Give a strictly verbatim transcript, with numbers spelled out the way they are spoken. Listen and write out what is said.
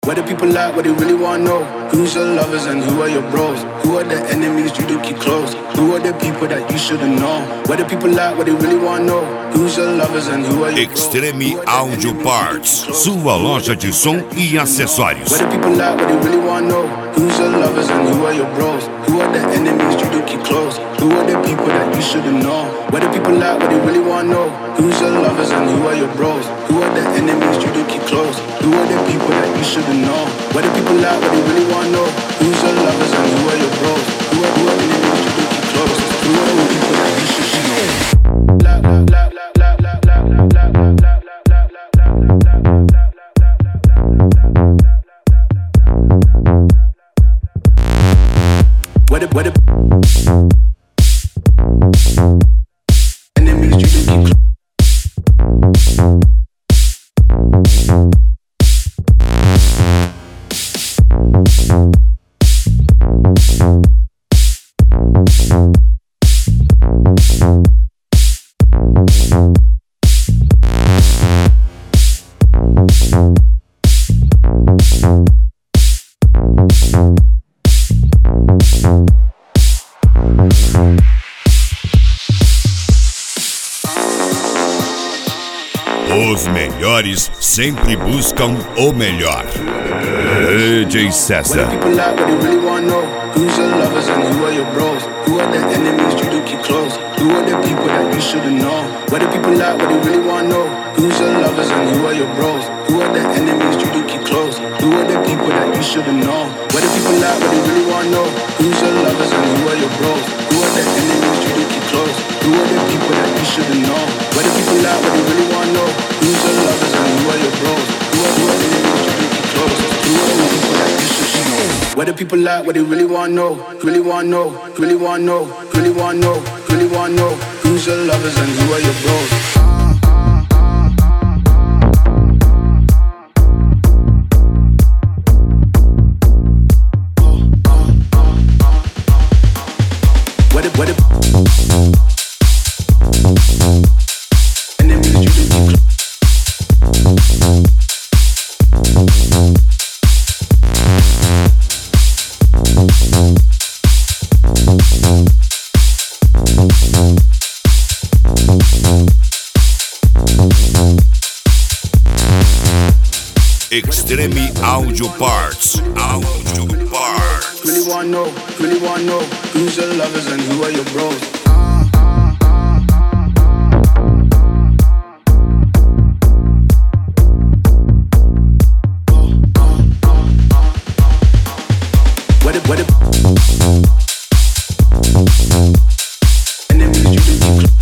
What do people like, what they really wanna know? Who's your lovers and who are your bros? Who are the enemies you do keep close? Who are the people that you shouldn't know? What do people like, what they really wanna know? Who's your lovers and who are your bros? Extreme Audio Parts, sua loja de som e acessórios. What do people like, what they really wanna know? Who's your lovers and who are your bros? Who are the enemies you do keep close? Who are the people that you shouldn't know? What do people like, what they really wanna know? Who's your lovers and who are your bros? Who are the enemies you do keep close? Who are the people that you shouldn't know? What do people like, what they really wanna know? Who's your lovers and who are your bros? Who are, who are the enemies you do keep close? Who are the people that you should know? La la la la la la la la la What if, what if enemies you do keep close? Os melhores sempre buscam o melhor. D J César. What do people like, what they really wanna know? Who's your lovers and who are your bros? Who are the enemies you do keep close? Who are the people that you shouldn't know? What do people like, what they really wanna know? Who's your lovers and who are your bros? Who are the enemies you do keep close? Who are the people that you shouldn't know? What do people like, what they really wanna know? Who's your lovers and who are your bros? Who are the enemies you do keep close? Who are the people that you shouldn't know? What do people like, what they really wanna know? Who's your lovers and who are your bros? Who are, who are the enemies you do keep close? Who are the people that you should know? What do people like, what they really wanna know? Really wanna know, really wanna know, really wanna know, really wanna know. Who's your lovers and who are your bros? What if, what if enemies you do keep close? Extreme Audio Parts. Audio Parts. Really wanna know, really wanna know who's your lovers and who are your bros? What if, what if enemies you do keep close?